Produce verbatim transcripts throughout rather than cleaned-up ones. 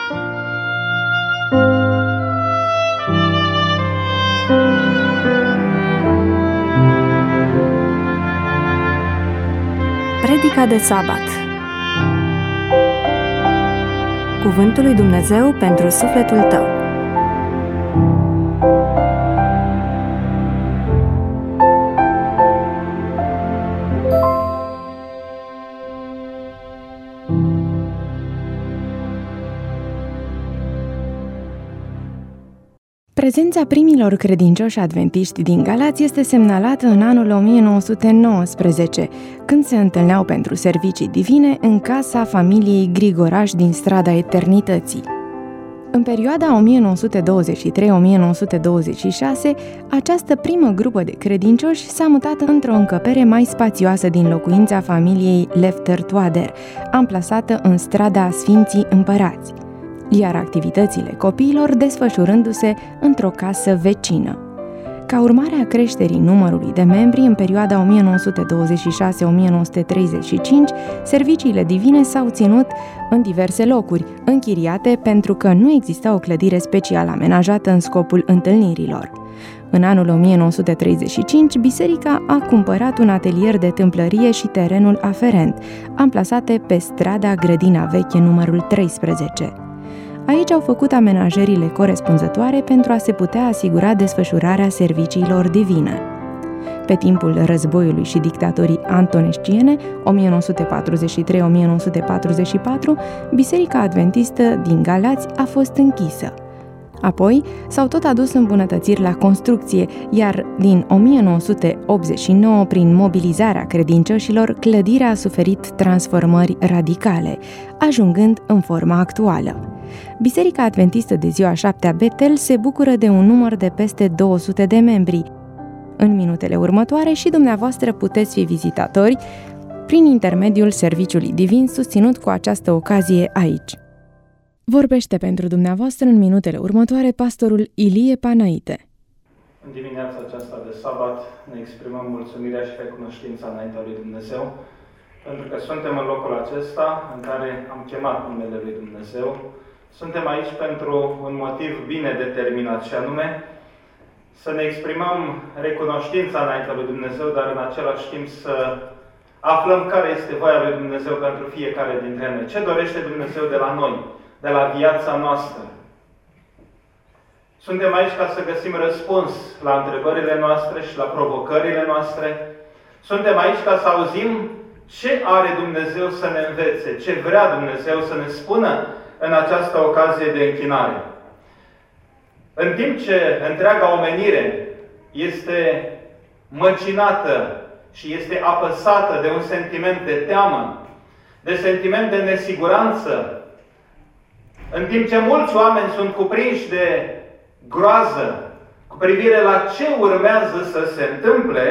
Predica de sabat. Cuvântul lui Dumnezeu pentru sufletul tău. Prezența primilor credincioși adventiști din Galați este semnalată în anul o mie nouă sute nouăsprezece, când se întâlneau pentru servicii divine în casa familiei Grigoraș din strada Eternității. În perioada o mie nouă sute douăzeci și trei - o mie nouă sute douăzeci și șase, această primă grupă de credincioși s-a mutat într-o încăpere mai spațioasă din locuința familiei Lefter-Toader, amplasată în strada Sfinții Împărați, iar activitățile copiilor desfășurându-se într-o casă vecină. Ca urmare a creșterii numărului de membri în perioada o mie nouă sute douăzeci și șase - o mie nouă sute treizeci și cinci, serviciile divine s-au ținut în diverse locuri, închiriate pentru că nu exista o clădire special amenajată în scopul întâlnirilor. În anul o mie nouă sute treizeci și cinci, biserica a cumpărat un atelier de tâmplărie și terenul aferent, amplasate pe strada Grădina Veche numărul treisprezece. Aici au făcut amenajările corespunzătoare pentru a se putea asigura desfășurarea serviciilor divine. Pe timpul războiului și dictatorii antonesciene, o mie nouă sute patruzeci și trei - o mie nouă sute patruzeci și patru, Biserica Adventistă din Galați a fost închisă. Apoi s-au tot adus îmbunătățiri la construcție, iar din o mie nouă sute optzeci și nouă, prin mobilizarea credincioșilor, clădirea a suferit transformări radicale, ajungând în forma actuală. Biserica Adventistă de ziua șaptea Betel se bucură de un număr de peste două sute de membri. În minutele următoare și dumneavoastră puteți fi vizitatori prin intermediul serviciului divin susținut cu această ocazie aici. Vorbește pentru dumneavoastră în minutele următoare pastorul Ilie Panaite. În dimineața aceasta de sabat ne exprimăm mulțumirea și recunoștința înaintea lui Dumnezeu, pentru că suntem în locul acesta în care am chemat numele lui Dumnezeu. Suntem aici pentru un motiv bine determinat, și anume să ne exprimăm recunoștința înaintea lui Dumnezeu, dar în același timp să aflăm care este voia lui Dumnezeu pentru fiecare dintre noi. Ce dorește Dumnezeu de la noi, de la viața noastră. Suntem aici ca să găsim răspuns la întrebările noastre și la provocările noastre. Suntem aici ca să auzim ce are Dumnezeu să ne învețe, ce vrea Dumnezeu să ne spună în această ocazie de închinare. În timp ce întreaga omenire este măcinată și este apăsată de un sentiment de teamă, de sentiment de nesiguranță, în timp ce mulți oameni sunt cuprinși de groază cu privire la ce urmează să se întâmple,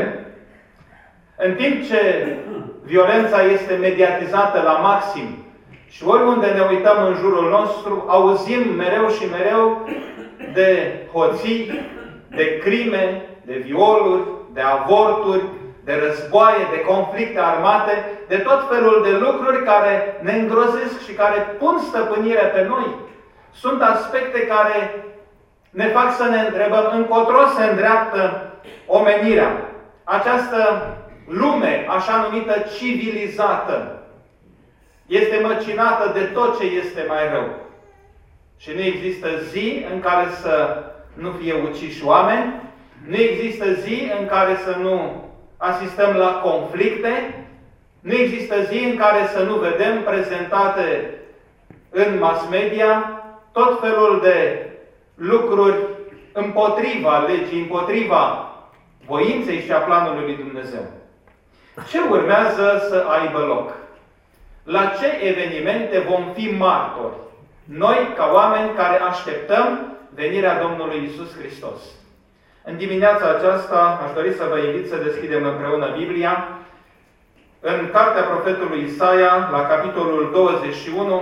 în timp ce violența este mediatizată la maxim și oriunde ne uităm în jurul nostru, auzim mereu și mereu de hoții, de crime, de violuri, de avorturi, de războaie, de conflicte armate, de tot felul de lucruri care ne îngrozesc și care pun stăpânire pe noi. Sunt aspecte care ne fac să ne întrebăm încotro se îndreaptă omenirea. Această lume, așa numită civilizată, este măcinată de tot ce este mai rău. Și nu există zi în care să nu fie uciși oameni, nu există zi în care să nu asistăm la conflicte, nu există zi în care să nu vedem prezentate în mass media tot felul de lucruri împotriva legii, împotriva voinței și a planului lui Dumnezeu. Ce urmează să aibă loc? La ce evenimente vom fi martori? Noi, ca oameni care așteptăm venirea Domnului Iisus Hristos. În dimineața aceasta aș dori să vă invit să deschidem împreună Biblia în cartea profetului Isaia, la capitolul douăzeci și unu,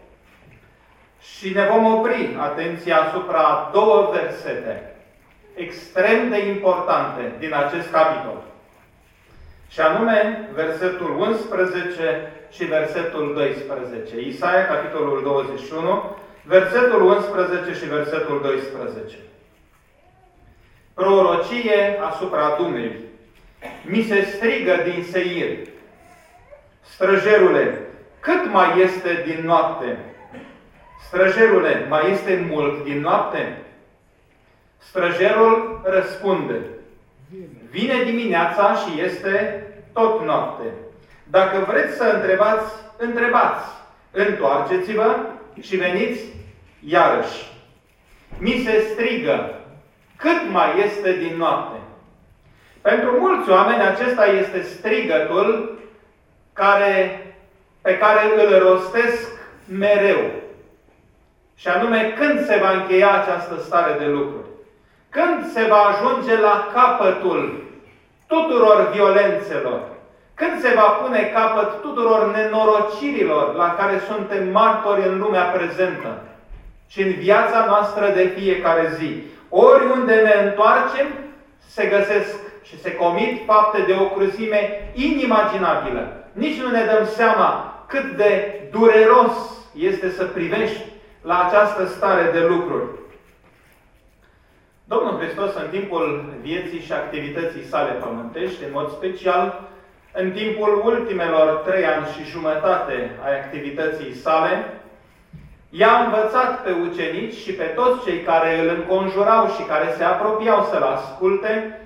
și ne vom opri atenția asupra două versete extrem de importante din acest capitol. Și anume versetul unsprezece și versetul doisprezece. Isaia, capitolul douăzeci și unu, versetul unsprezece și versetul doisprezece. Prorocie asupra Dumei. Mi se strigă din Seir: străjerule, cât mai este din noapte? Străjerule, mai este mult din noapte? Străjerul răspunde: vine dimineața și este tot noapte. Dacă vreți să întrebați, întrebați. Întoarceți-vă și veniți iarăși. Mi se strigă: cât mai este din noapte? Pentru mulți oameni acesta este strigătul care, pe care îl rostesc mereu. Și anume, când se va încheia această stare de lucruri? Când se va ajunge la capătul tuturor violențelor? Când se va pune capăt tuturor nenorocirilor la care suntem martori în lumea prezentă și în viața noastră de fiecare zi? Oriunde ne întoarcem, se găsesc și se comit fapte de o cruzime inimaginabilă. Nici nu ne dăm seama cât de dureros este să privești la această stare de lucruri. Domnul Hristos, în timpul vieții și activității sale pământești, în mod special, în timpul ultimelor trei ani și jumătate ai activității sale, i-a învățat pe ucenici și pe toți cei care îl înconjurau și care se apropiau să-l asculte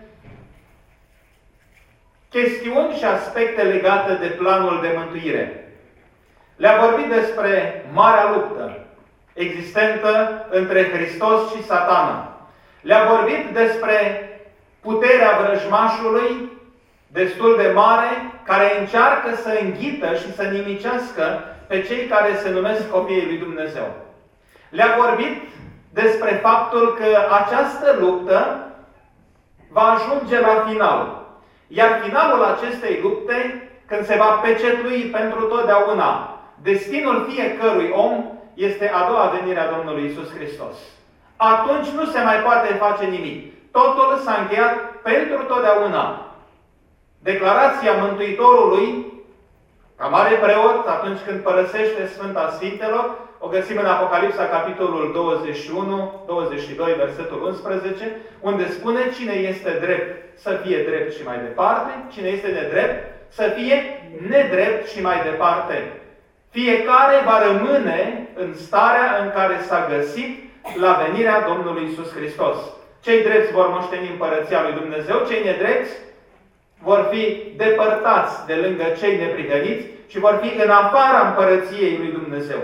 chestiuni și aspecte legate de planul de mântuire. Le-a vorbit despre marea luptă existentă între Hristos și Satana. Le-a vorbit despre puterea vrăjmașului destul de mare, care încearcă să înghită și să nimicească pe cei care se numesc copiii lui Dumnezeu. Le-a vorbit despre faptul că această luptă va ajunge la final. Iar finalul acestei lupte, când se va pecetlui pentru totdeauna destinul fiecărui om, este a doua venire a Domnului Iisus Hristos. Atunci nu se mai poate face nimic. Totul s-a încheiat pentru totdeauna. Declarația Mântuitorului, ca mare preot, atunci când părăsește Sfânta Sfintelor, o găsim în Apocalipsa, capitolul douăzeci și unu, douăzeci și doi, versetul unsprezece, unde spune: cine este drept să fie drept și mai departe, cine este nedrept să fie nedrept și mai departe. Fiecare va rămâne în starea în care s-a găsit la venirea Domnului Iisus Hristos. Cei drepți vor moșteni împărăția lui Dumnezeu, cei nedrepți vor fi depărtați de lângă cei neprihăniți și vor fi în afara împărăției lui Dumnezeu.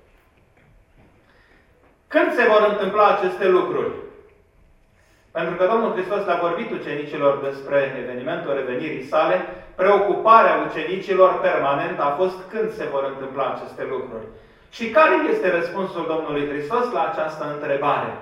Când se vor întâmpla aceste lucruri? Pentru că Domnul Hristos le-a vorbit ucenicilor despre evenimentul revenirii sale, preocuparea ucenicilor permanent a fost când se vor întâmpla aceste lucruri. Și care este răspunsul Domnului Hristos la această întrebare?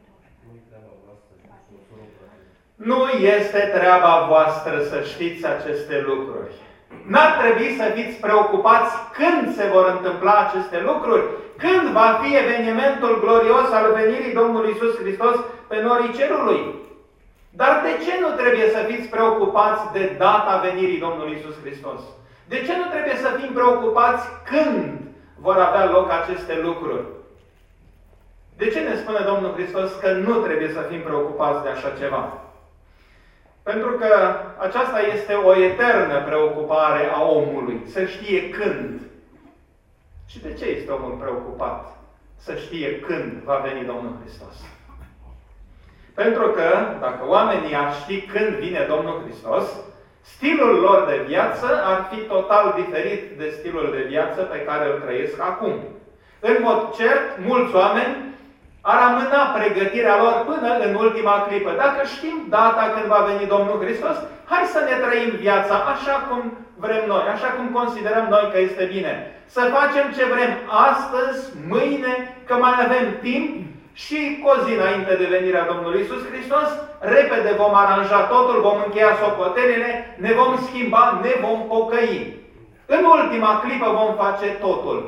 Nu este treaba voastră să știți aceste lucruri. N-ar trebui să fiți preocupați când se vor întâmpla aceste lucruri, când va fi evenimentul glorios al venirii Domnului Iisus Hristos pe norii cerului. Dar de ce nu trebuie să fiți preocupați de data venirii Domnului Iisus Hristos? De ce nu trebuie să fim preocupați când vor avea loc aceste lucruri? De ce ne spune Domnul Hristos că nu trebuie să fim preocupați de așa ceva? Pentru că aceasta este o eternă preocupare a omului, să știe când. Și de ce este omul preocupat să știe când va veni Domnul Hristos? Pentru că, dacă oamenii ar ști când vine Domnul Hristos, stilul lor de viață ar fi total diferit de stilul de viață pe care îl trăiesc acum. În mod cert, mulți oameni ar amâna pregătirea lor până în ultima clipă. Dacă știm data când va veni Domnul Hristos, hai să ne trăim viața așa cum vrem noi, așa cum considerăm noi că este bine. Să facem ce vrem astăzi, mâine, că mai avem timp și cu o zi înainte de venirea Domnului Iisus Hristos, repede vom aranja totul, vom încheia socotelile, ne vom schimba, ne vom pocăi. În ultima clipă vom face totul.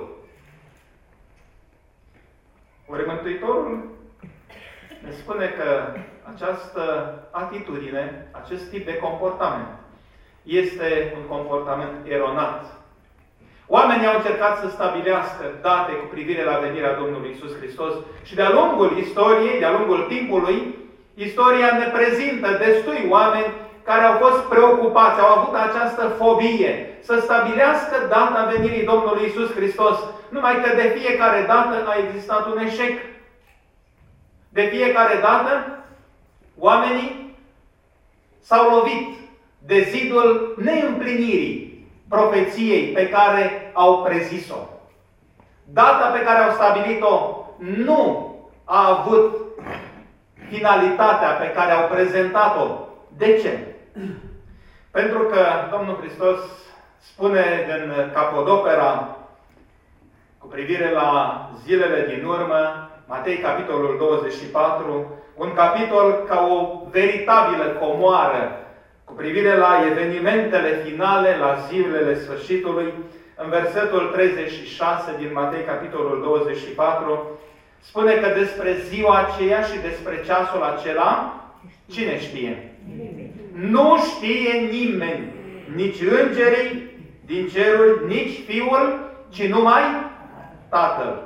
Ori Mântuitorul ne spune că această atitudine, acest tip de comportament, este un comportament eronat. Oamenii au încercat să stabilească date cu privire la venirea Domnului Iisus Hristos și de-a lungul istoriei, de-a lungul timpului, istoria ne prezintă destui oameni care au fost preocupați, au avut această fobie să stabilească data venirii Domnului Iisus Hristos, numai că de fiecare dată a existat un eșec. De fiecare dată, oamenii s-au lovit de zidul neîmplinirii profeției pe care au prezis-o. Data pe care au stabilit-o nu a avut finalitatea pe care au prezentat-o. De ce? Pentru că Domnul Hristos spune în Capodopera cu privire la zilele din urmă, Matei, capitolul douăzeci și patru, un capitol ca o veritabilă comoară cu privire la evenimentele finale, la zilele sfârșitului, în versetul treizeci și șase din Matei, capitolul douăzeci și patru, spune că despre ziua aceea și despre ceasul acela, cine știe? Nu știe nimeni, nici îngerii din ceruri, nici Fiul, ci numai Tatăl.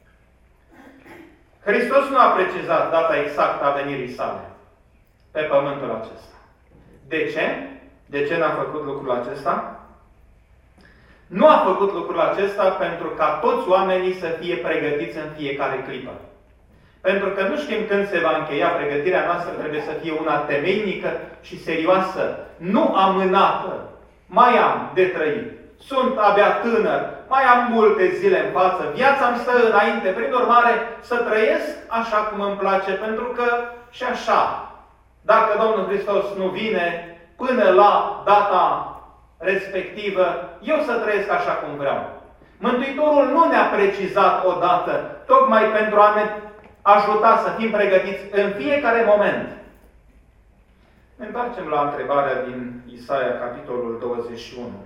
Hristos nu a precizat data exactă a venirii sale pe pământul acesta. De ce? De ce n-a făcut lucrul acesta? Nu a făcut lucrul acesta pentru ca toți oamenii să fie pregătiți în fiecare clipă. Pentru că nu știm când se va încheia, pregătirea noastră trebuie să fie una temeinică și serioasă, nu amânată. Mai am de trăit. Sunt abia tânăr, mai am multe zile în față, viața îmi stă înainte, prin urmare să trăiesc așa cum îmi place, pentru că și așa, dacă Domnul Hristos nu vine până la data respectivă, eu să trăiesc așa cum vreau. Mântuitorul nu ne-a precizat o dată, tocmai pentru a ne ajuta să fim pregătiți în fiecare moment. Ne întoarcem la întrebarea din Isaia, capitolul douăzeci și unu.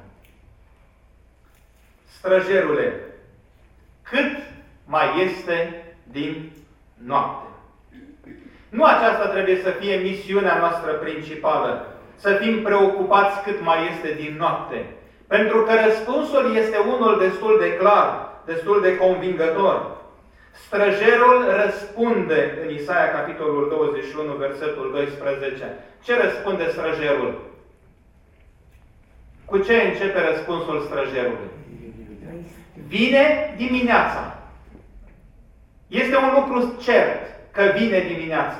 Străjerule, cât mai este din noapte? Nu aceasta trebuie să fie misiunea noastră principală, să fim preocupați cât mai este din noapte. Pentru că răspunsul este unul destul de clar, destul de convingător. Străjerul răspunde în Isaia, capitolul douăzeci și unu, versetul doisprezece. Ce răspunde străjerul? Cu ce începe răspunsul străjerului? Vine dimineața. Este un lucru cert că vine dimineața.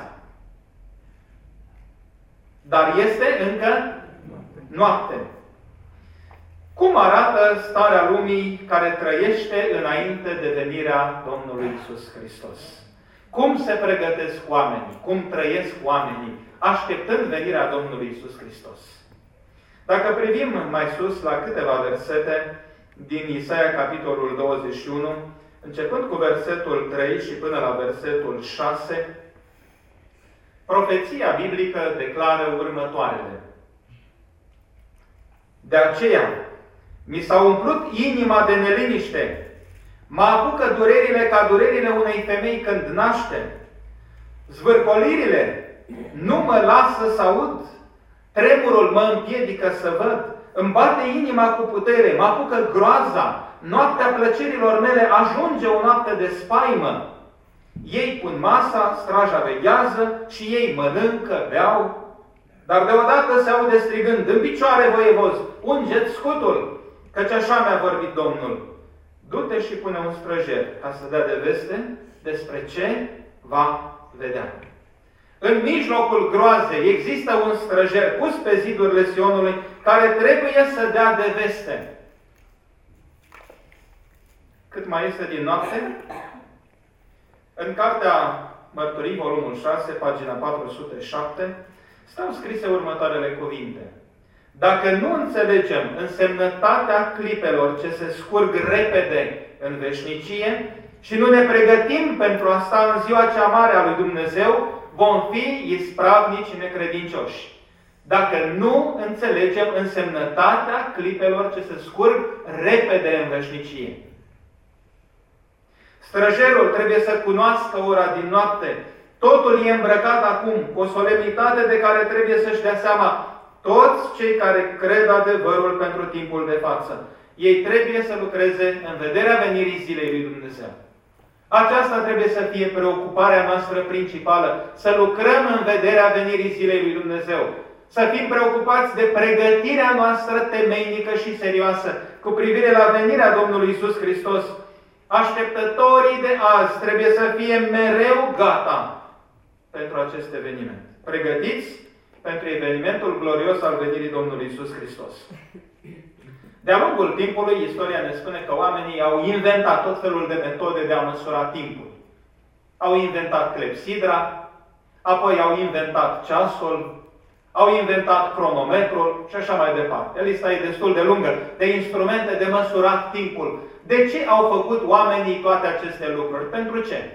Dar este încă noapte. Cum arată starea lumii care trăiește înainte de venirea Domnului Iisus Hristos? Cum se pregătesc oamenii? Cum trăiesc oamenii așteptând venirea Domnului Iisus Hristos? Dacă privim mai sus la câteva versete din Isaia, capitolul douăzeci și unu, începând cu versetul trei și până la versetul șase, profeția biblică declară următoarele. De aceea, mi s-a umplut inima de neliniște, mă apucă durerile ca durerile unei femei când naște. Zvârcolirile nu mă lasă să aud, tremurul mă împiedică să văd, îmi bate inima cu putere, mă apucă groaza, noaptea plăcerilor mele ajunge o noapte de spaimă. Ei pun masa, straja veghează și ei mănâncă, beau, dar deodată se aude strigând, în picioare, voievoz, ungeți scutul, căci așa mi-a vorbit Domnul. Du-te și pune un străjer ca să dea de veste despre ce va vedea. În mijlocul groazei există un străjer pus pe zidurile Sionului care trebuie să dea de veste. Cât mai este din noapte? În cartea Mărturii, volumul șase, pagina patru sute șapte, stau scrise următoarele cuvinte. Dacă nu înțelegem însemnătatea clipelor ce se scurg repede în veșnicie și nu ne pregătim pentru a sta în ziua cea mare a lui Dumnezeu, vom fi ispravnici necredincioși. Dacă nu înțelegem însemnătatea clipelor ce se scurg repede în veșnicie. Străjerul trebuie să cunoască ora din noapte. Totul e îmbrăcat acum cu o solemnitate de care trebuie să-și dea seama toți cei care cred adevărul pentru timpul de față. Ei trebuie să lucreze în vederea venirii zilei lui Dumnezeu. Aceasta trebuie să fie preocuparea noastră principală, să lucrăm în vederea venirii zilei lui Dumnezeu. Să fim preocupați de pregătirea noastră temeinică și serioasă cu privire la venirea Domnului Iisus Hristos. Așteptătorii de azi trebuie să fie mereu gata pentru acest eveniment. Pregătiți pentru evenimentul glorios al venirii Domnului Iisus Hristos. De-a lungul timpului, istoria ne spune că oamenii au inventat tot felul de metode de a măsura timpul. Au inventat clepsidra, apoi au inventat ceasul, au inventat cronometrul și așa mai departe. Lista e destul de lungă de instrumente de măsurat timpul. De ce au făcut oamenii toate aceste lucruri? Pentru ce?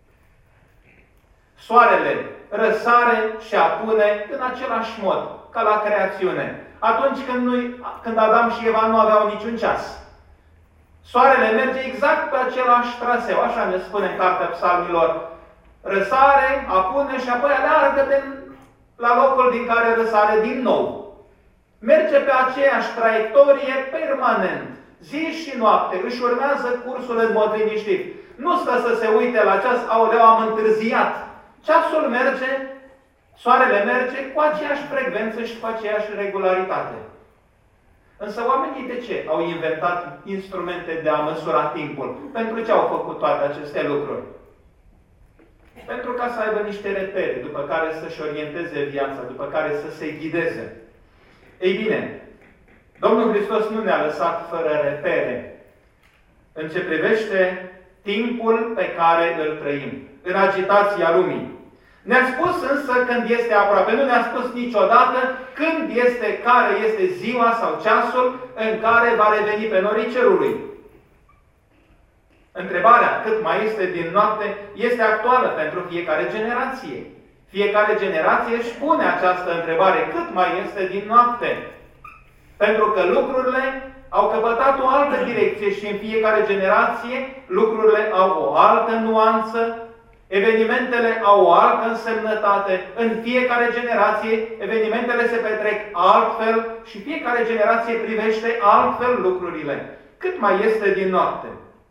Soarele răsare și apune în același mod, ca la creațiune. Atunci când, nu, când Adam și Eva nu aveau niciun ceas. Soarele merge exact pe același traseu, așa ne spune în Cartea Psalmilor. Răsare, apune și apoi aleargă de la locul din care răsare din nou. Merge pe aceeași traiectorie permanent, zi și noapte, își urmează cursul în mod liniștit. Nu stă să se uite la ceas, aoleu, am întârziat. Ceasul merge, soarele merge cu aceeași frecvență și cu aceeași regularitate. Însă oamenii de ce au inventat instrumente de a măsura timpul? Pentru ce au făcut toate aceste lucruri? Pentru ca să aibă niște repere, după care să-și orienteze viața, după care să se ghideze. Ei bine, Domnul Hristos nu ne-a lăsat fără repere în ce privește timpul pe care îl trăim, în agitația lumii. Ne-a spus însă când este aproape. Nu ne-a spus niciodată când este, care este ziua sau ceasul în care va reveni pe norii cerului. Întrebarea cât mai este din noapte este actuală pentru fiecare generație. Fiecare generație își pune această întrebare, cât mai este din noapte. Pentru că lucrurile au căpătat o altă direcție și în fiecare generație lucrurile au o altă nuanță, evenimentele au o altă însemnătate. În fiecare generație evenimentele se petrec altfel și fiecare generație privește altfel lucrurile. Cât mai este din noapte?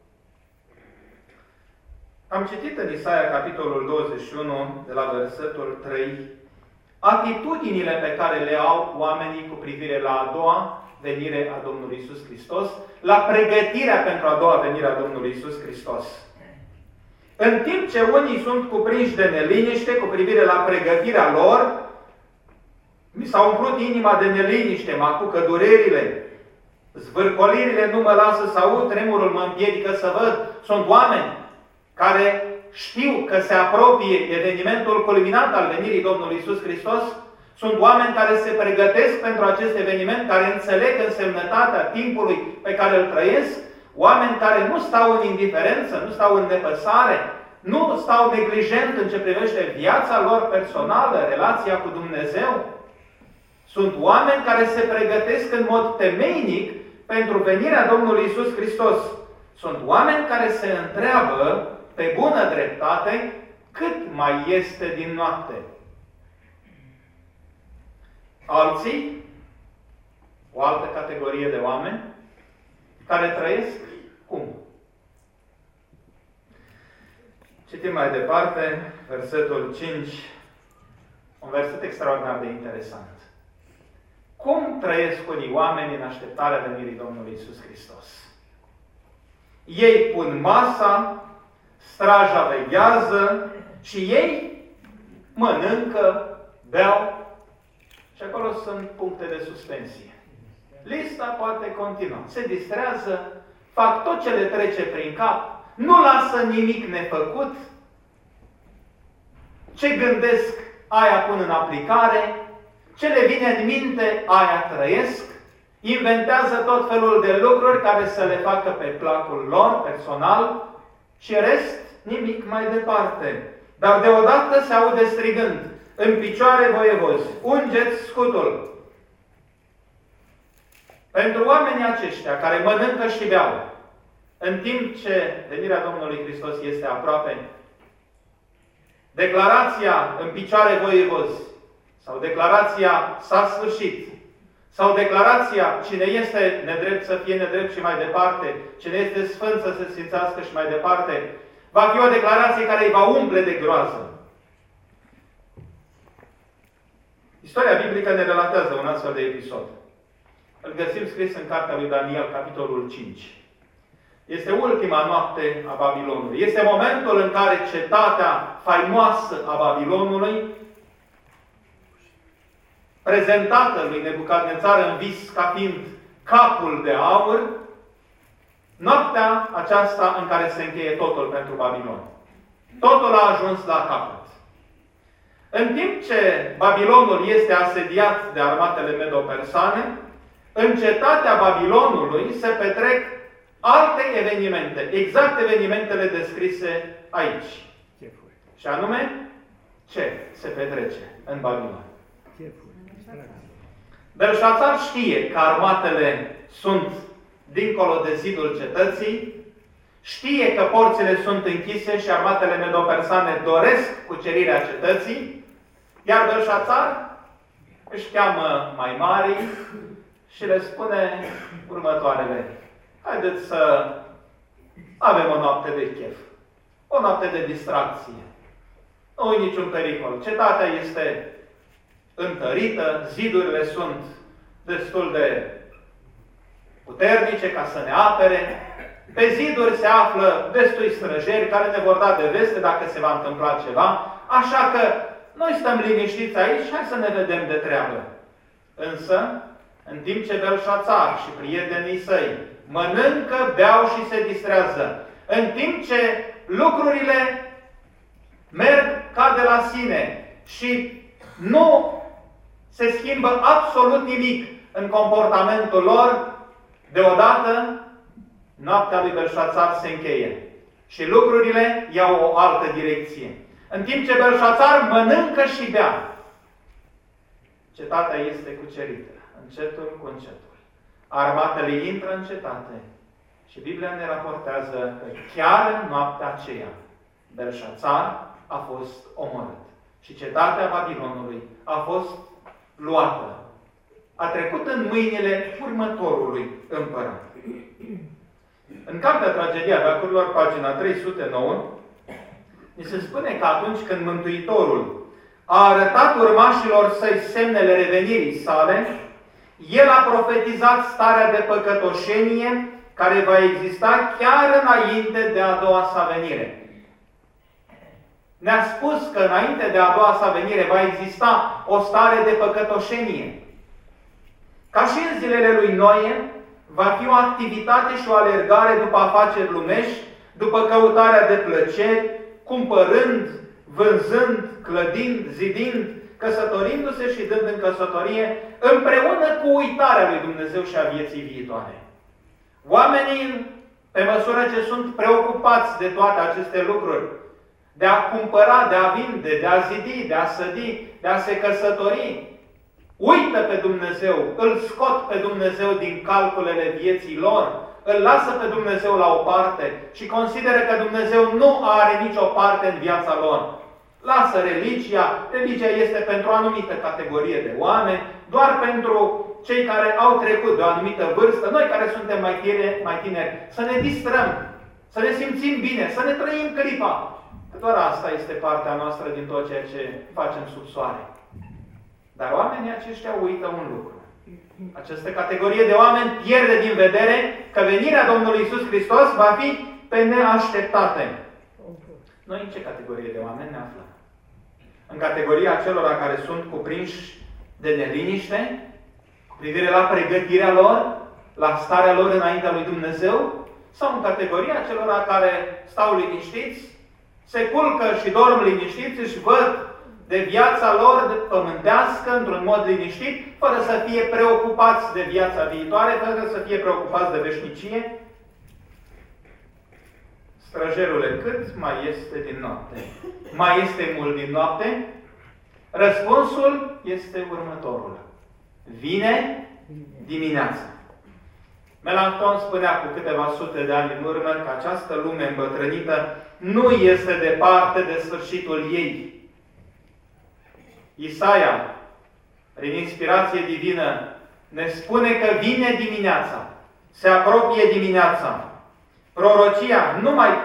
Am citit în Isaia, capitolul douăzeci și unu, de la versetul trei, atitudinile pe care le au oamenii cu privire la a doua venire a Domnului Iisus Hristos, la pregătirea pentru a doua venire a Domnului Iisus Hristos. În timp ce unii sunt cuprinși de neliniște cu privire la pregătirea lor, mi s-a umplut inima de neliniște, mă apucă durerile, zvârcolirile nu mă lasă să aud, tremurul mă împiedică să văd. Sunt oameni care știu că se apropie evenimentul culminant al venirii Domnului Iisus Hristos. Sunt oameni care se pregătesc pentru acest eveniment, care înțeleg însemnătatea timpului pe care îl trăiesc, oameni care nu stau în indiferență, nu stau în nepăsare, nu stau neglijent în ce privește viața lor personală, relația cu Dumnezeu. Sunt oameni care se pregătesc în mod temeinic pentru venirea Domnului Iisus Hristos. Sunt oameni care se întreabă pe bună dreptate cât mai este din noapte. Alții, o altă categorie de oameni, care trăiesc cum? Citim mai departe, versetul cinci, un verset extraordinar de interesant. Cum trăiesc unii oameni în așteptarea venirii Domnului Iisus Hristos? Ei pun masa, straja veghează și ei mănâncă, beau și acolo sunt puncte de suspensie. Lista poate continua. Se distrează, fac tot ce le trece prin cap, nu lasă nimic nefăcut. Ce gândesc, aia pun în aplicare, ce le vine în minte, aia trăiesc, inventează tot felul de lucruri care să le facă pe placul lor personal și rest nimic mai departe. Dar deodată se aude strigând, în picioare voievozi, ungeți scutul. Pentru oamenii aceștia care mănâncă și beau, în timp ce venirea Domnului Hristos este aproape, declarația în picioare voievozi sau declarația s-a sfârșit sau declarația cine este nedrept să fie nedrept și mai departe, cine este sfânt să se sfințească și mai departe, va fi o declarație care îi va umple de groază. Istoria biblică ne relatează un astfel de episod. Îl găsim scris în cartea lui Daniel, capitolul cinci. Este ultima noapte a Babilonului. Este momentul în care cetatea faimoasă a Babilonului, prezentată lui Nebucadnețar în vis ca fiind capul de aur, noaptea aceasta în care se încheie totul pentru Babilon. Totul a ajuns la capăt. În timp ce Babilonul este asediat de armatele medo-persane, în cetatea Babilonului se petrec alte evenimente, exact evenimentele descrise aici. Și anume, ce se petrece în Babilon? Belșațar știe că armatele sunt dincolo de zidul cetății, știe că porțile sunt închise și armatele medo-persane doresc cucerirea cetății, iar Belșațar își cheamă mai mari și le spune următoarele. Haideți să avem o noapte de chef, o noapte de distracție. Nu e niciun pericol. Cetatea este întărită, zidurile sunt destul de puternice ca să ne apere. Pe ziduri se află destui străjeri care ne vor da de veste dacă se va întâmpla ceva. Așa că noi stăm liniștiți aici, hai să ne vedem de treabă. Însă, în timp ce Belșațar și prietenii săi mănâncă, beau și se distrează, în timp ce lucrurile merg ca de la sine și nu se schimbă absolut nimic în comportamentul lor, deodată noaptea lui Belșațar se încheie și lucrurile iau o altă direcție. În timp ce Belșațar mănâncă și bea, cetatea este cucerită, încetul cu încetul. Armatele intră în cetate și Biblia ne raportează că chiar în noaptea aceea Belșațar a fost omorât și cetatea Babilonului a fost luată. A trecut în mâinile următorului împărat. În cartea Tragedia veacurilor, pagina trei sute nouă, ni se spune că atunci când Mântuitorul a arătat urmașilor săi semnele revenirii sale, el a profetizat starea de păcătoșenie care va exista chiar înainte de a doua sa venire. Ne-a spus că înainte de a doua sa venire va exista o stare de păcătoșenie. Ca și în zilele lui Noe, va fi o activitate și o alergare după afaceri lumești, după căutarea de plăceri, cumpărând, vânzând, clădind, zidind, căsătorindu-se și dând în căsătorie, împreună cu uitarea lui Dumnezeu și a vieții viitoare. Oamenii, pe măsură ce sunt preocupați de toate aceste lucruri, de a cumpăra, de a vinde, de a zidi, de a sădi, de a se căsători, uită pe Dumnezeu, îl scot pe Dumnezeu din calculele vieții lor, îl lasă pe Dumnezeu la o parte și consideră că Dumnezeu nu are nicio parte în viața lor. Lasă religia, religia este pentru o anumită categorie de oameni, doar pentru cei care au trecut de o anumită vârstă, noi care suntem mai tineri, mai tineri, să ne distrăm, să ne simțim bine, să ne trăim clipa. Că doar asta este partea noastră din tot ceea ce facem sub soare. Dar oamenii aceștia uită un lucru. Această categorie de oameni pierde din vedere că venirea Domnului Iisus Hristos va fi pe neașteptate. Noi în ce categorie de oameni ne aflăm? În categoria celor care sunt cuprinși de neliniște, cu privire la pregătirea lor, la starea lor înaintea lui Dumnezeu, sau în categoria celor care stau liniștiți, se culcă și dorm liniștiți, își văd de viața lor pământească într-un mod liniștit, fără să fie preocupați de viața viitoare, fără să fie preocupați de veșnicie? Străjerule, cât mai este din noapte? Mai este mult din noapte? Răspunsul este următorul. Vine dimineața. Melanchthon spunea cu câteva sute de ani în urmă că această lume îmbătrânită nu este departe de sfârșitul ei. Isaia, prin inspirație divină, ne spune că vine dimineața, se apropie dimineața. Prorocia nu mai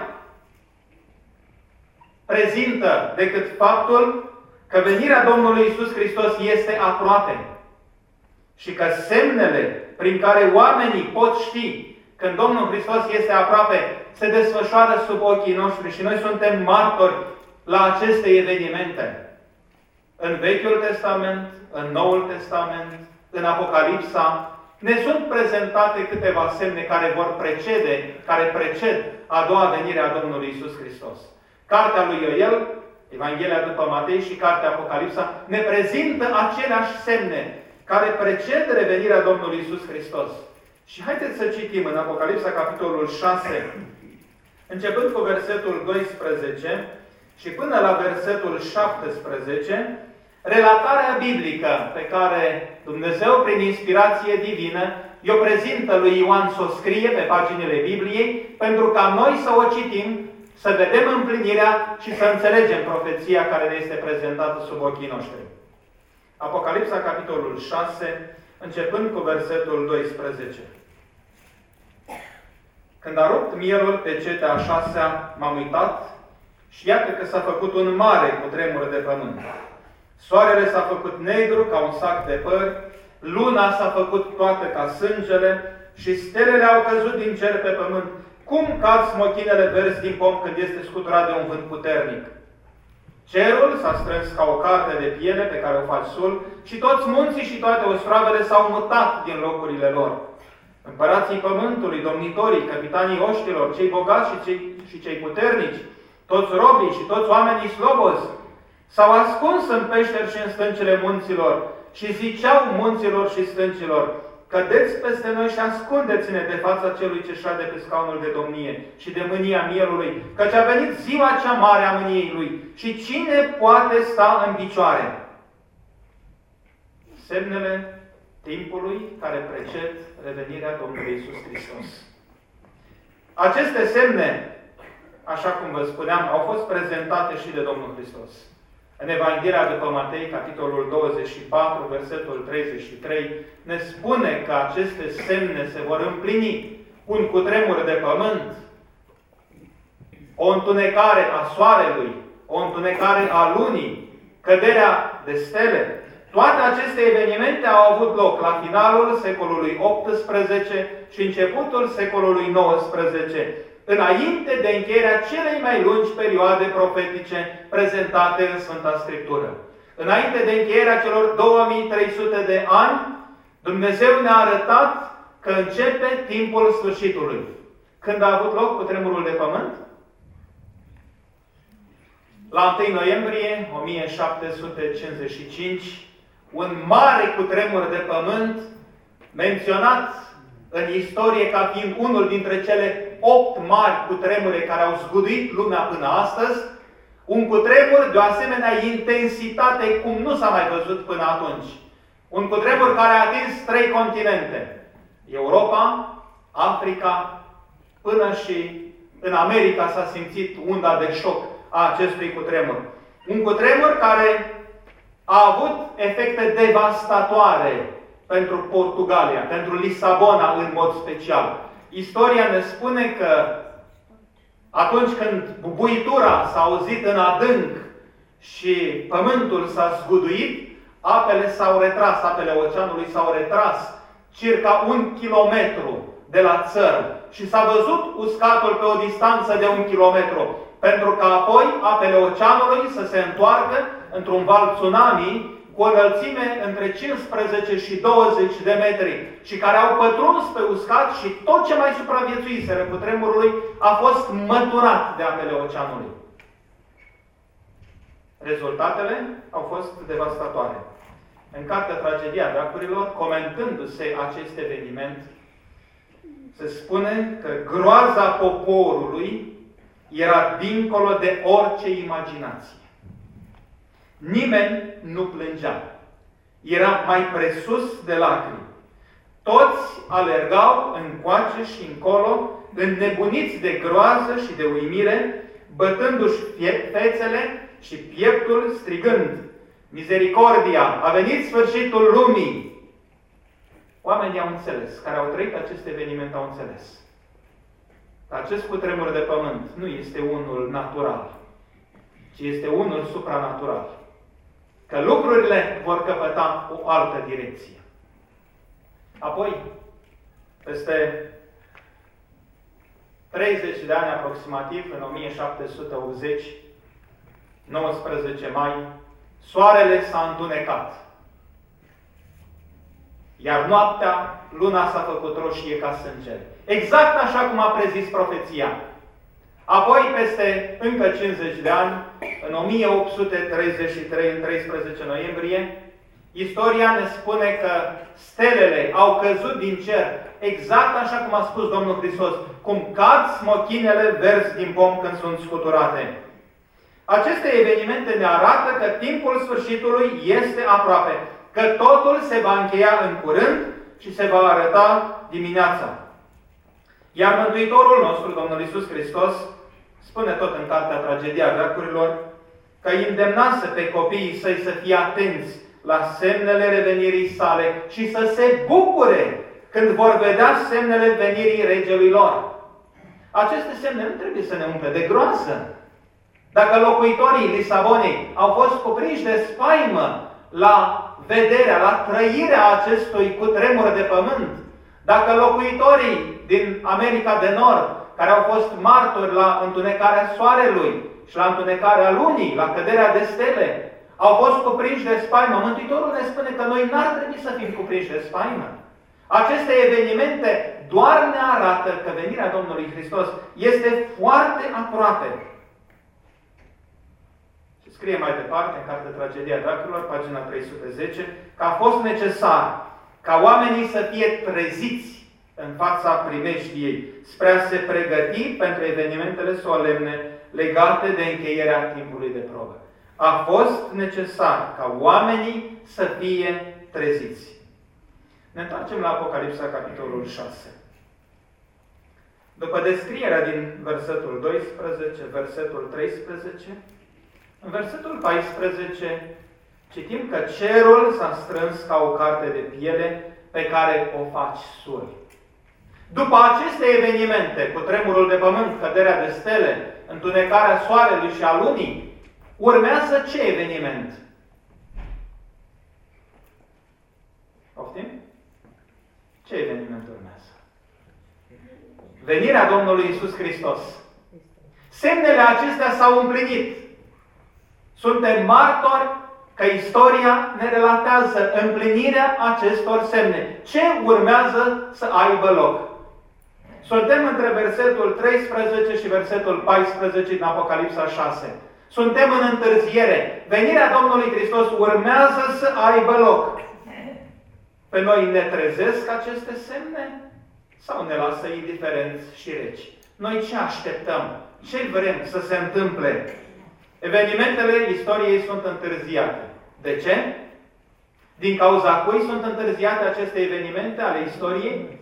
prezintă decât faptul că venirea Domnului Iisus Hristos este aproape și că semnele prin care oamenii pot ști când Domnul Hristos este aproape se desfășoară sub ochii noștri și noi suntem martori la aceste evenimente. În Vechiul Testament, în Noul Testament, în Apocalipsa, ne sunt prezentate câteva semne care vor precede, care preced a doua venire a Domnului Iisus Hristos. Cartea lui Ioel, Evanghelia după Matei și Cartea Apocalipsa ne prezintă aceleași semne care preced revenirea Domnului Iisus Hristos. Și haideți să citim în Apocalipsa, capitolul șase, începând cu versetul doisprezece și până la versetul șaptesprezece, relatarea biblică pe care Dumnezeu, prin inspirație divină, i-o prezintă lui Ioan să o scrie pe paginile Bibliei, pentru ca noi să o citim, să vedem împlinirea și să înțelegem profeția care ne este prezentată sub ochii noștri. Apocalipsa, capitolul șase, începând cu versetul doisprezece. Când a rupt mielul pe cetea a șasea, m-am uitat și iată că s-a făcut un mare cutremur de pământ. Soarele s-a făcut negru ca un sac de păr, luna s-a făcut toată ca sângele și stelele au căzut din cer pe pământ. Cum cad smochinele verzi din pom când este scuturat de un vânt puternic? Cerul s-a strâns ca o carte de piele pe care o faci sul și toți munții și toate ostroavele s-au mutat din locurile lor. Împărații pământului, domnitorii, capitanii oștilor, cei bogați și cei, și cei puternici, toți robii și toți oamenii slobozi, s-au ascuns în peșteri și în stâncile munților și ziceau munților și stâncilor: cădeți peste noi și ascundeți-ne de fața celui ce șade pe scaunul de domnie și de mânia mielului, căci a venit ziua cea mare a mâniei lui și cine poate sta în picioare? Semnele timpului care preced revenirea Domnului Iisus Hristos. Aceste semne, așa cum vă spuneam, au fost prezentate și de Domnul Hristos. În Evanghelia după Matei, capitolul douăzeci și patru, versetul treizeci și trei, ne spune că aceste semne se vor împlini: un cutremur de pământ, o întunecare a soarelui, o întunecare a lunii, căderea de stele. Toate aceste evenimente au avut loc la finalul secolului optsprezece și începutul secolului nouăsprezece, înainte de încheierea celei mai lungi perioade profetice prezentate în Sfânta Scriptură. Înainte de încheierea celor două mii trei sute de ani, Dumnezeu ne-a arătat că începe timpul sfârșitului. Când a avut loc cutremurul de pământ? La întâi noiembrie o mie șapte sute cincizeci și cinci, un mare cutremur de pământ, menționat în istorie ca fiind unul dintre cele opt mari cutremure care au zguduit lumea până astăzi, un cutremur de o asemenea intensitate cum nu s-a mai văzut până atunci. Un cutremur care a atins trei continente: Europa, Africa, până și în America s-a simțit unda de șoc a acestui cutremur. Un cutremur care a avut efecte devastatoare pentru Portugalia, pentru Lisabona în mod special. Istoria ne spune că atunci când bubuitura s-a auzit în adânc și pământul s-a zguduit, apele s-au retras, apele oceanului s-au retras circa un kilometru de la țărm și s-a văzut uscatul pe o distanță de un kilometru, pentru că apoi apele oceanului să se întoarcă într-un val tsunami cu o înălțime între cincisprezece și douăzeci de metri și care au pătruns pe uscat și tot ce mai supraviețuiseră cutremurului a fost măturat de apele oceanului. Rezultatele au fost devastatoare. În cartea Tragedia Veacurilor, comentându-se acest eveniment, se spune că groaza poporului era dincolo de orice imaginație. Nimeni nu plângea. Era mai presus de lacrimi. Toți alergau încoace și încolo, înnebuniți de groază și de uimire, bătându-și fețele și pieptul, strigând: Misericordia! A venit sfârșitul lumii! Oamenii au înțeles, care au trăit acest eveniment au înțeles că acest cutremur de pământ nu este unul natural, ci este unul supranatural. Că lucrurile vor căpăta o altă direcție. Apoi, peste treizeci de ani aproximativ, în o mie șapte sute optzeci, nouăsprezece mai, soarele s-a întunecat. Iar noaptea, luna s-a făcut roșie ca sângele. Exact așa cum a prezis profeția. Apoi, peste încă cincizeci de ani, în o mie opt sute treizeci și trei, în treisprezece noiembrie, istoria ne spune că stelele au căzut din cer, exact așa cum a spus Domnul Hristos, cum cad smochinele verzi din pom când sunt scuturate. Aceste evenimente ne arată că timpul sfârșitului este aproape, că totul se va încheia în curând și se va arăta dimineața. Iar Mântuitorul nostru, Domnul Iisus Hristos, spune tot în cartea Tragedia veacurilor, că îi îndemnase pe copiii săi să fie atenți la semnele revenirii sale și să se bucure când vor vedea semnele venirii regelui lor. Aceste semne nu trebuie să ne umple de groază. Dacă locuitorii Lisabonei au fost cuprinși de spaimă la vederea, la trăirea acestui cutremur de pământ, dacă locuitorii din America de Nord, care au fost martori la întunecarea soarelui și la întunecarea lunii, la căderea de stele, au fost cuprinși de spaimă, Mântuitorul ne spune că noi n-ar trebui să fim cuprinși de spaimă. Aceste evenimente doar ne arată că venirea Domnului Hristos este foarte aproape. Și scrie mai departe, în cartea Tragedia veacurilor, pagina trei sute zece, că a fost necesar ca oamenii să fie treziți în fața primejdiei, spre a se pregăti pentru evenimentele solemne legate de încheierea timpului de probă. A fost necesar ca oamenii să fie treziți. Ne întoarcem la Apocalipsa, capitolul șase. După descrierea din versetul doisprezece, versetul treisprezece, în versetul paisprezece citim că cerul s-a strâns ca o carte de piele pe care o faci suri. După aceste evenimente, cu tremurul de pământ, căderea de stele, întunecarea soarelui și a lunii, urmează ce eveniment? Poftim? Ce eveniment urmează? Venirea Domnului Iisus Hristos. Semnele acestea s-au împlinit. Suntem martori că istoria ne relatează împlinirea acestor semne. Ce urmează să aibă loc? Suntem între versetul treisprezece și versetul paisprezece din Apocalipsa șase. Suntem în întârziere. Venirea Domnului Hristos urmează să aibă loc. Pe noi ne trezesc aceste semne sau ne lasă indiferenți și reci? Noi ce așteptăm? Ce vrem să se întâmple? Evenimentele istoriei sunt întârziate. De ce? Din cauza cui sunt întârziate aceste evenimente ale istoriei?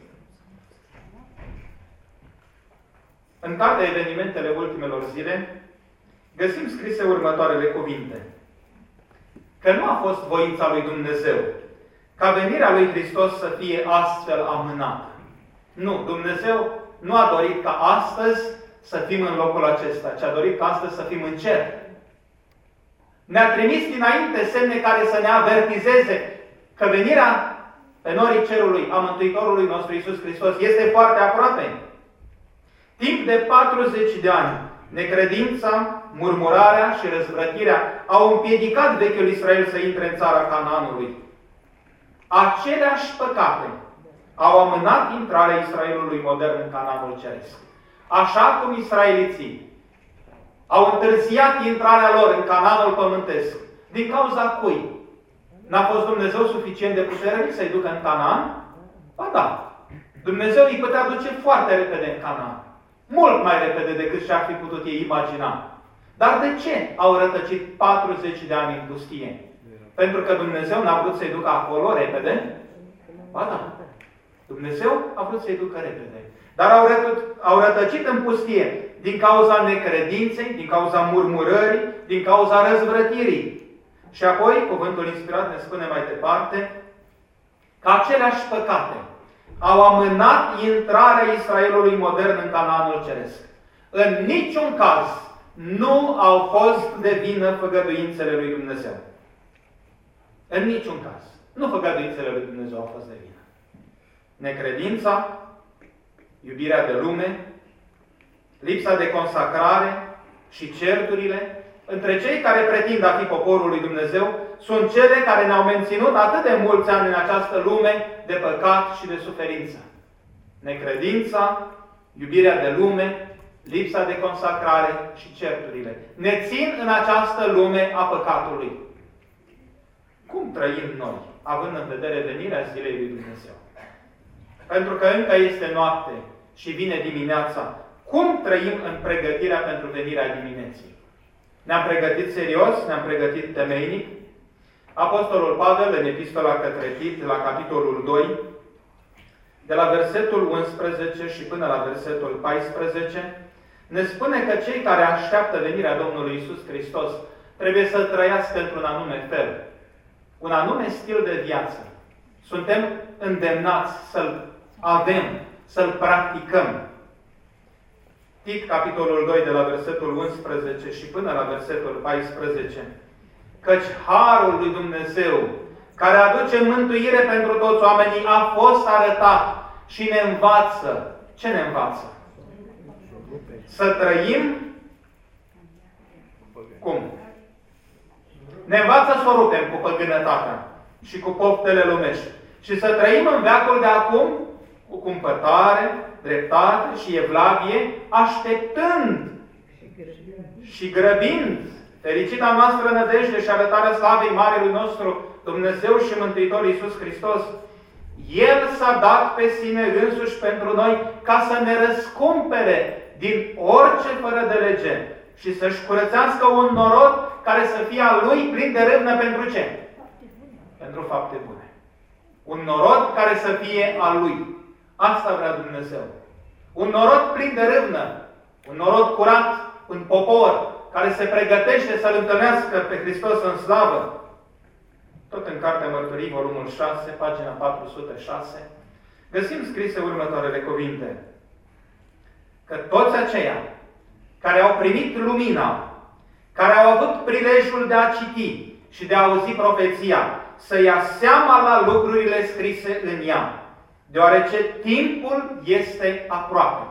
În cartea Evenimentele ultimelor zile găsim scrise următoarele cuvinte. Că nu a fost voința lui Dumnezeu ca venirea lui Hristos să fie astfel amânată. Nu, Dumnezeu nu a dorit ca astăzi să fim în locul acesta, ci a dorit ca astăzi să fim în cer. Ne-a trimis dinainte semne care să ne avertizeze că venirea pe norii cerului a Mântuitorului nostru Iisus Hristos este foarte aproape. Timp de patruzeci de ani, necredința, murmurarea și răzvrătirea au împiedicat vechiul Israel să intre în țara Canaanului. Aceleași păcate au amânat intrarea Israelului modern în Canaanul ceresc. Așa cum israeliții au întârziat intrarea lor în Canaanul pământesc. Din cauza cui? N-a fost Dumnezeu suficient de puternic să-i ducă în Canaan? Ba da. Dumnezeu îi putea duce foarte repede în Canaan. Mult mai repede decât și-ar fi putut ei imagina. Dar de ce au rătăcit patruzeci de ani în pustie? Pentru că Dumnezeu n-a vrut să-i ducă acolo repede? Ba da. Dumnezeu a vrut să-i ducă repede. Dar au, rătăcit, au rătăcit în pustie din cauza necredinței, din cauza murmurării, din cauza răzvrătirii. Și apoi, cuvântul inspirat ne spune mai departe, că aceleași păcate au amânat intrarea Israelului modern în Canaanul Ceresc. În niciun caz nu au fost de vină făgăduințele lui Dumnezeu. În niciun caz. Nu făgăduințele lui Dumnezeu au fost de vină. Necredința, iubirea de lume, lipsa de consacrare și certurile între cei care pretind a fi poporul lui Dumnezeu sunt cele care ne-au menținut atât de mulți ani în această lume de păcat și de suferință. Necredința, iubirea de lume, lipsa de consacrare și certurile ne țin în această lume a păcatului. Cum trăim noi, având în vedere venirea zilei lui Dumnezeu? Pentru că încă este noapte și vine dimineața, cum trăim în pregătirea pentru venirea dimineții? Ne-am pregătit serios? Ne-am pregătit temeinic? Apostolul Pavel, în epistola către Tit, la capitolul doi, de la versetul unsprezece și până la versetul paisprezece, ne spune că cei care așteaptă venirea Domnului Iisus Hristos trebuie să trăiască într-un anume fel, un anume stil de viață. Suntem îndemnați să-l avem, să-l practicăm. Tit, capitolul doi, de la versetul unsprezece și până la versetul paisprezece. Căci harul lui Dumnezeu, care aduce mântuire pentru toți oamenii, a fost arătat și ne învață. Ce ne învață? Să trăim cum? Ne învață să o rupem cu păgânătatea și cu poftele lumești. Și să trăim în veacul de acum cu cumpătare, dreptate și evlavie, așteptând și grăbind fericita noastră nădejde și arătarea slavei Marelui nostru Dumnezeu și Mântuitor Iisus Hristos. El s-a dat pe sine însuși pentru noi ca să ne răscumpere din orice fără de lege și să-și curățească un norod care să fie al lui plin de râvnă pentru ce? Pentru fapte bune. Un norod care să fie al lui. Asta vrea Dumnezeu. Un norod plin de râvnă, un norod curat, un popor care se pregătește să-L întâlnească pe Hristos în slavă. Tot în Cartea Mărturii, volumul șase, pagina patru sute șase, găsim scrise următoarele cuvinte. Că toți aceia care au primit lumina, care au avut prilejul de a citi și de a auzi profeția, să ia seama la lucrurile scrise în ea, deoarece timpul este aproape.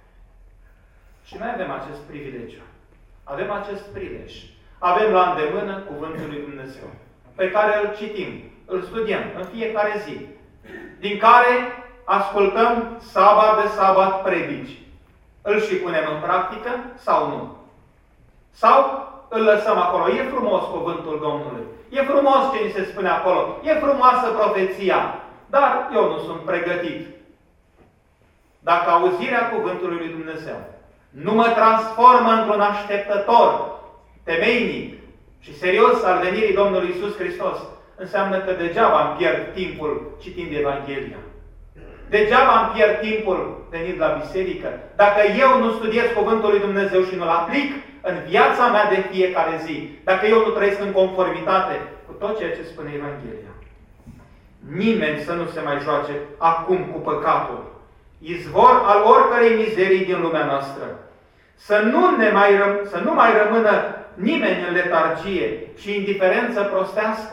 Și noi avem acest privilegiu. Avem acest prilej. Avem la îndemână Cuvântul lui Dumnezeu, pe care îl citim, îl studiem în fiecare zi, din care ascultăm sabat de sabat predici. Îl și punem în practică sau nu? Sau îl lăsăm acolo? E frumos cuvântul Domnului. E frumos ce ni se spune acolo. E frumoasă profeția. Dar eu nu sunt pregătit. Dacă auzirea cuvântului lui Dumnezeu nu mă transformă într-un așteptător temeinic și serios al venirii Domnului Iisus Hristos, înseamnă că degeaba îmi pierd timpul citind Evanghelia. Degeaba îmi pierd timpul venind la biserică, dacă eu nu studiez cuvântul lui Dumnezeu și nu-l aplic în viața mea de fiecare zi, dacă eu nu trăiesc în conformitate cu tot ceea ce spune Evanghelia. Nimeni să nu se mai joace acum cu păcatul, izvor al oricărei mizerii din lumea noastră. Să nu, ne mai, răm, să nu mai rămână nimeni în letargie și indiferență prostească.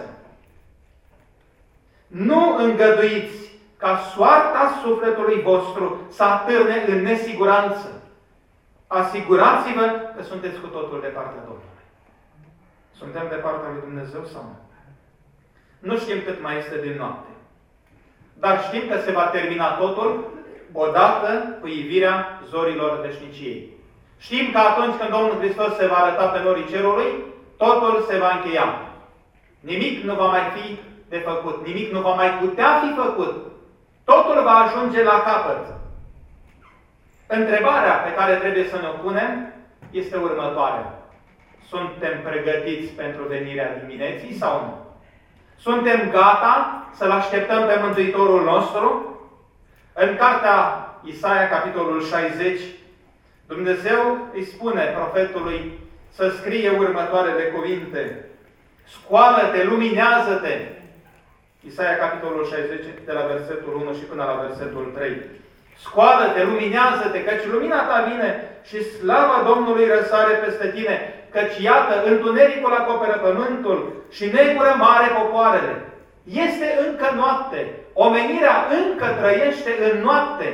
Nu îngăduiți ca soarta sufletului vostru să atârne în nesiguranță. Asigurați-vă că sunteți cu totul de partea Domnului. Suntem de partea lui Dumnezeu sau nu? Nu știm cât mai este din noapte. Dar știm că se va termina totul odată cu ivirea zorilor veșniciei. Știm că atunci când Domnul Hristos se va arăta pe norii cerului, totul se va încheia. Nimic nu va mai fi de făcut. Nimic nu va mai putea fi făcut. Totul va ajunge la capăt. Întrebarea pe care trebuie să ne o punem este următoarea. Suntem pregătiți pentru venirea dimineții sau nu? Suntem gata să-L așteptăm pe Mântuitorul nostru? În cartea Isaia, capitolul șaizeci, Dumnezeu îi spune profetului să scrie următoarele cuvinte. Scoală-te, luminează-te, Isaia, capitolul șaizeci, de la versetul unu și până la versetul trei. Scoală-te, luminează-te, căci lumina ta vine și slava Domnului răsare peste tine, căci iată, întunericul acoperă pământul și negură mare popoarele. Este încă noapte, omenirea încă trăiește în noapte.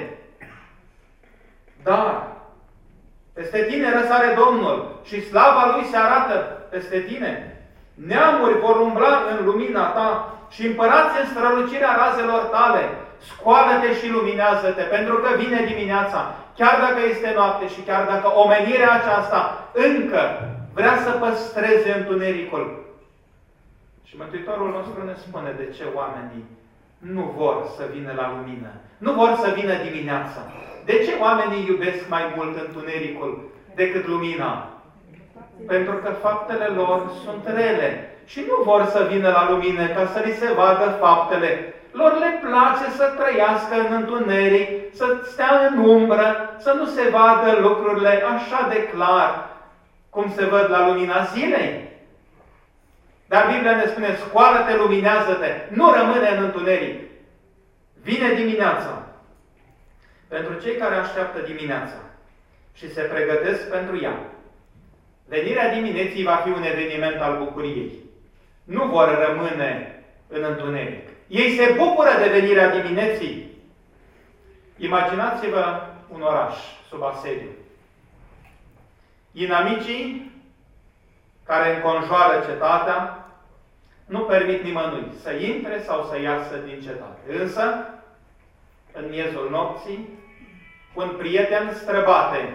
Dar peste tine răsare Domnul și slava Lui se arată peste tine. Neamuri vor umbla în lumina ta și împărați în strălucirea razelor tale. Scoală-te și luminează-te, pentru că vine dimineața, chiar dacă este noapte și chiar dacă omenirea aceasta încă vrea să păstreze întunericul. Și Mântuitorul nostru ne spune de ce oamenii nu vor să vină la lumină, nu vor să vină dimineața. De ce oamenii iubesc mai mult întunericul decât lumina? Pentru că faptele lor sunt rele și nu vor să vină la lumină ca să li se vadă faptele. Lor le place să trăiască în întuneric, să stea în umbră, să nu se vadă lucrurile așa de clar cum se văd la lumina zilei. Dar Biblia ne spune, scoală-te, luminează-te, nu rămâne în întuneric. Vine dimineața. Pentru cei care așteaptă dimineața și se pregătesc pentru ea, venirea dimineții va fi un eveniment al bucuriei. Nu vor rămâne în întuneric. Ei se bucură de venirea dimineții. Imaginați-vă un oraș sub asediu. Inamicii care înconjoară cetatea nu permit nimănui să intre sau să iasă din cetate. Însă, în miezul nopții, un prieten străbate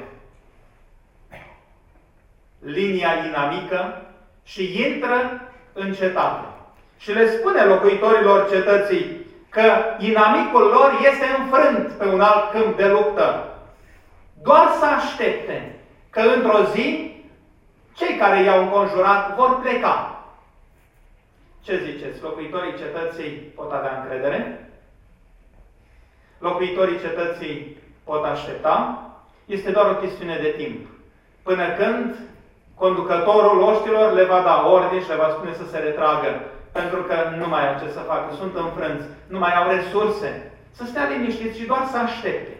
linia inamică și intră în cetate. Și le spune locuitorilor cetății că inamicul lor este înfrânt pe un alt câmp de luptă. Doar să aștepte că într-o zi cei care i-au înconjurat vor pleca. Ce ziceți? Locuitorii cetății pot avea încredere? Locuitorii cetății pot aștepta? Este doar o chestiune de timp. Până când conducătorul oștilor le va da ordine și le va spune să se retragă. Pentru că nu mai au ce să facă, sunt înfrânți, nu mai au resurse. Să stea liniștiți și doar să aștepte.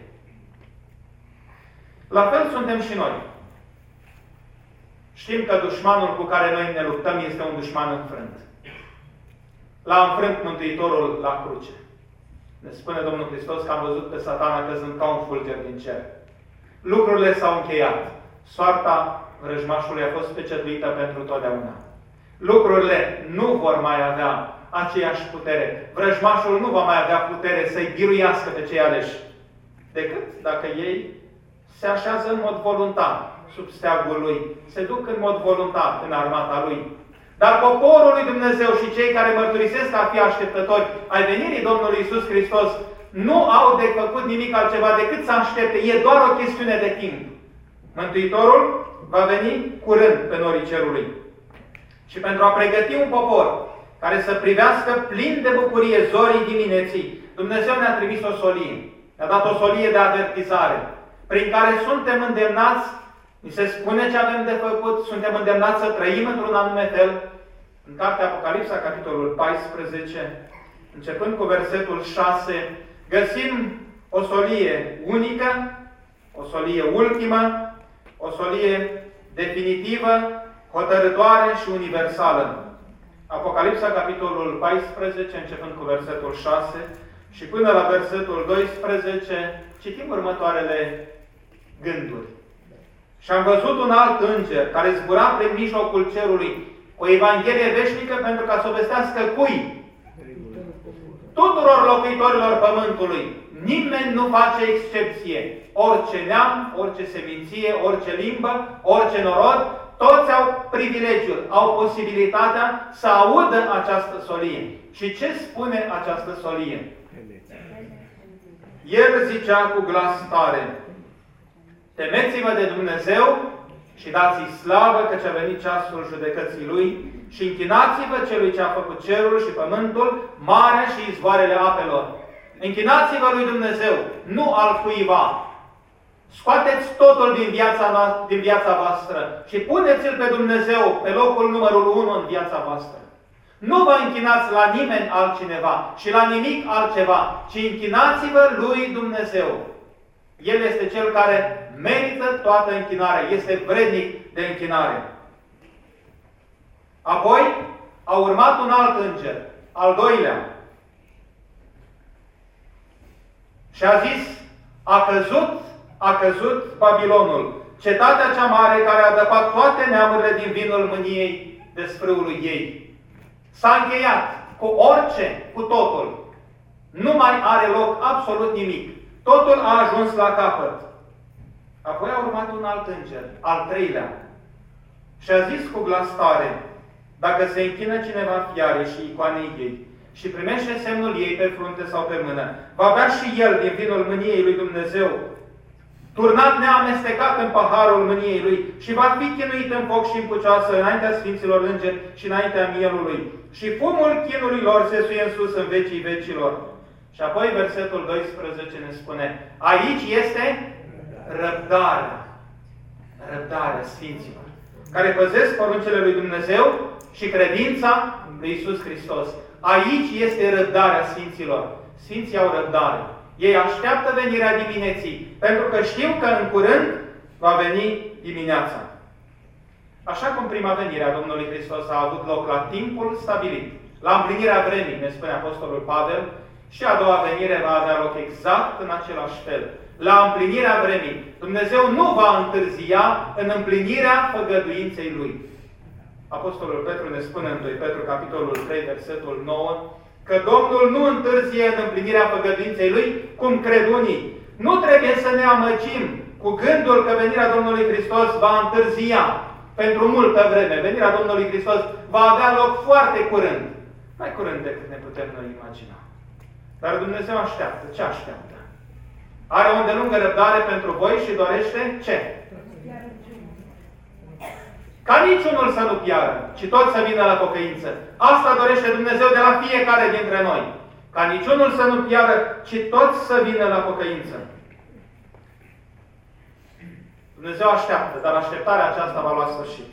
La fel suntem și noi. Știm că dușmanul cu care noi ne luptăm este un dușman înfrânt. L-a înfrânt Mântuitorul la cruce. Ne spune Domnul Hristos că am văzut pe Satana căzând ca un fulger din cer. Lucrurile s-au încheiat. Soarta vrăjmașului a fost pecetuită pentru totdeauna. Lucrurile nu vor mai avea aceeași putere. Vrăjmașul nu va mai avea putere să-i biruiască pe cei aleși, decât dacă ei se așează în mod voluntar sub steagul lui, se duc în mod voluntar în armata lui. Dar poporul lui Dumnezeu și cei care mărturisesc a fi așteptători ai venirii Domnului Iisus Hristos nu au de făcut nimic altceva decât să aștepte. E doar o chestiune de timp. Mântuitorul va veni curând pe norii cerului. Și pentru a pregăti un popor care să privească plin de bucurie zorii dimineții, Dumnezeu ne-a trimis o solie. Ne-a dat o solie de avertizare, prin care suntem îndemnați, ni se spune ce avem de făcut, suntem îndemnați să trăim într-un anume fel. În cartea Apocalipsa, capitolul paisprezece, începând cu versetul șase, găsim o solie unică, o solie ultimă, o solie definitivă, hotărătoare și universală. Apocalipsa, capitolul paisprezece, începând cu versetul șase și până la versetul doisprezece, citim următoarele gânduri. Și am văzut un alt înger care zbura prin mijlocul cerului, o evanghelie veșnică pentru ca să o vestească cui? Tuturor locuitorilor pământului. Nimeni nu face excepție. Orice neam, orice seminție, orice limbă, orice norod, toți au privilegiul, au posibilitatea să audă această solie. Și ce spune această solie? El zicea cu glas tare: temeți-vă de Dumnezeu și dați-i slavă, căci a venit ceasul judecății Lui, și închinați-vă Celui ce a făcut cerul și pământul, marea și izvoarele apelor. Închinați-vă lui Dumnezeu, nu al cuiva. Scoateți totul din viața, din viața voastră și puneți-L pe Dumnezeu pe locul numărul unu în viața voastră. Nu vă închinați la nimeni altcineva și la nimic altceva, ci închinați-vă lui Dumnezeu. El este Cel care merită toată închinarea, este vrednic de închinare. Apoi a urmat un alt înger, al doilea, și a zis: a căzut, a căzut Babilonul, cetatea cea mare care a dăpat toate neamurile din vinul mâniei desfrâului ei. S-a încheiat cu orice, cu totul. Nu mai are loc absolut nimic. Totul a ajuns la capăt. Apoi a urmat un alt înger, al treilea, și a zis cu glas tare: dacă se închină cineva fiarei și icoanei ei și primește semnul ei pe frunte sau pe mână, va bea și el din vinul mâniei lui Dumnezeu, turnat neamestecat în paharul mâniei lui, și va fi chinuit în foc și în pucioasă înaintea Sfinților Îngeri și înaintea mielului. Și fumul chinului lor se suie în sus în vecii vecilor. Și apoi versetul doisprezece ne spune: aici este răbdarea. Răbdarea Sfinților, care păzesc poruncile lui Dumnezeu și credința lui Iisus Hristos. Aici este răbdarea Sfinților. Sfinții au răbdare. Ei așteaptă venirea dimineții, pentru că știu că în curând va veni dimineața. Așa cum prima venire a Domnului Hristos a avut loc la timpul stabilit, la împlinirea vremii, ne spune Apostolul Pavel, și a doua venire va avea loc exact în același fel. La împlinirea vremii, Dumnezeu nu va întârzia în împlinirea făgăduinței Lui. Apostolul Petru ne spune în doi Petru, capitolul trei, versetul nouă, că Domnul nu întârzie în împlinirea făgăduinței Lui, cum cred unii. Nu trebuie să ne amăgim cu gândul că venirea Domnului Hristos va întârzia pentru multă vreme. Venirea Domnului Hristos va avea loc foarte curând. Mai curând decât ne putem noi imagina. Dar Dumnezeu așteaptă. Ce așteaptă? Are o îndelungă răbdare pentru voi și dorește ce? Ca niciunul să nu piară, ci toți să vină la pocăință. Asta dorește Dumnezeu de la fiecare dintre noi. Ca niciunul să nu piară, ci toți să vină la pocăință. Dumnezeu așteaptă, dar așteptarea aceasta va lua sfârșit.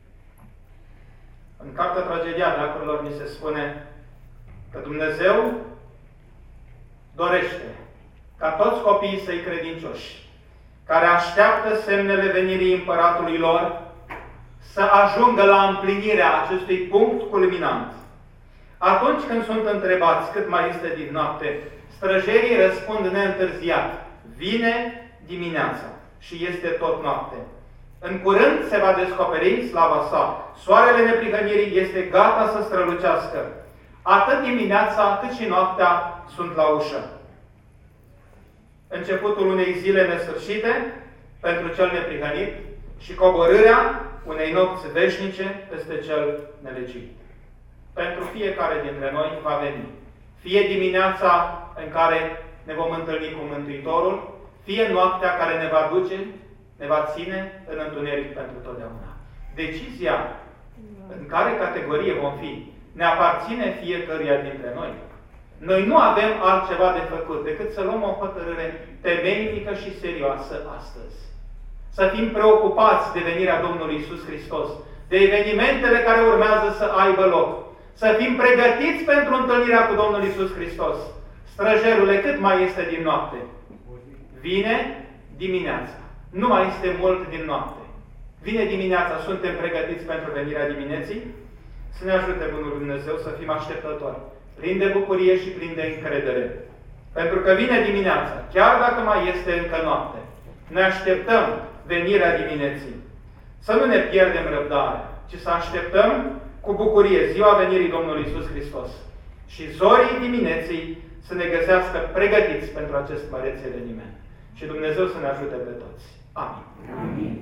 În cartea Tragedia Veacurilor ni se spune că Dumnezeu dorește ca toți copiii săi credincioși, care așteaptă semnele venirii împăratului lor, să ajungă la împlinirea acestui punct culminant. Atunci când sunt întrebați cât mai este din noapte, străjerii răspund neîntârziat: vine dimineața și este tot noapte. În curând se va descoperi slava sa. Soarele neprihănirii este gata să strălucească. Atât dimineața cât și noaptea sunt la ușă. Începutul unei zile nesfârșite pentru cel neprihănit și coborârea unei nopți veșnice peste cel nelegit. Pentru fiecare dintre noi va veni. Fie dimineața în care ne vom întâlni cu Mântuitorul, fie noaptea care ne va duce, ne va ține în întuneric pentru totdeauna. Decizia în care categorie vom fi ne aparține fiecăruia dintre noi. Noi nu avem altceva de făcut decât să luăm o hotărâre temeinică și serioasă astăzi. Să fim preocupați de venirea Domnului Iisus Hristos, de evenimentele care urmează să aibă loc. Să fim pregătiți pentru întâlnirea cu Domnul Iisus Hristos. Străjerule, cât mai este din noapte? Vine dimineața. Nu mai este mult din noapte. Vine dimineața. Suntem pregătiți pentru venirea dimineții? Să ne ajute Bunul Dumnezeu să fim așteptători, plini de bucurie și plini de încredere. Pentru că vine dimineața, chiar dacă mai este încă noapte. Ne așteptăm venirea dimineții. Să nu ne pierdem răbdarea, ci să așteptăm cu bucurie ziua venirii Domnului Iisus Hristos. Și zorii dimineții să ne găsească pregătiți pentru acest măreț eveniment. Și Dumnezeu să ne ajute pe toți. Amin. Amin.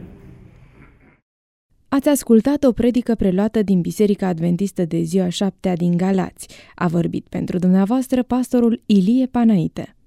Ați ascultat o predică preluată din Biserica Adventistă de ziua șaptea din Galați. A vorbit pentru dumneavoastră pastorul Ilie Panaite.